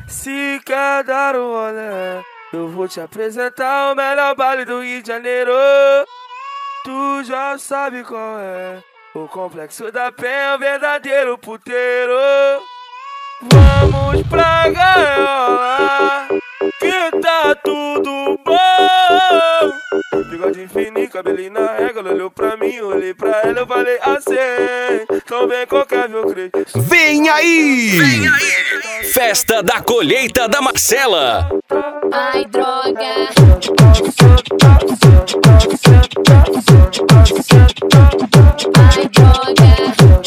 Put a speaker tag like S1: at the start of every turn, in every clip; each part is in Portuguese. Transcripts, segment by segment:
S1: Se quer dar um rolê, eu vou te apresentar o melhor baile do Rio de Janeiro. Tu já sabe qual é, o Complexo da Penha, o verdadeiro puteiro. Vamos pra gaiola, que tá tudo bom. Bigode fininho, cabelinho na régua, ela olhou pra mim, eu olhei pra ela, eu falei assim: então vem qualquer meu creio.
S2: Vem aí! Vem aí! Festa da colheita da Marcela.
S3: Ai, droga. Ai, droga.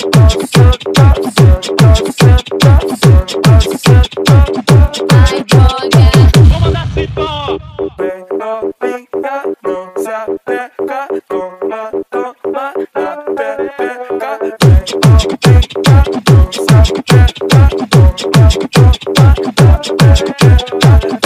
S3: Ai, droga.
S1: Vou mandar cipó. Vem novinha, não se apega, toma, toma na pepeca. Vem novinha, não se apega, toma, toma na pepeca.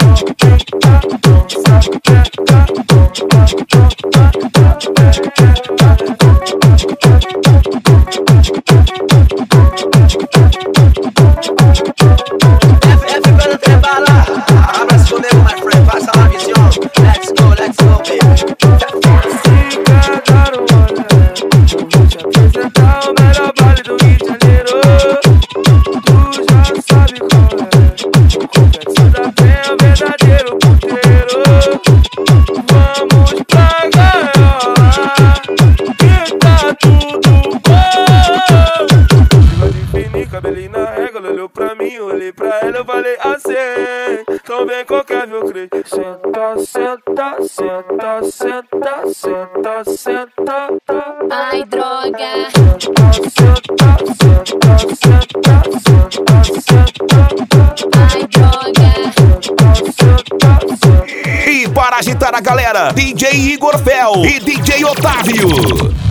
S1: Cabelinho na régua, ela olhou pra mim, eu olhei pra ela, eu falei assim: então vem qualquer meu creio. Senta, senta, senta, senta, senta, senta.
S3: Ai, droga.
S1: Senta, senta, senta, senta, senta.
S3: Ai, droga.
S2: E para agitar a galera, DJ Igor Fel e DJ Otávio.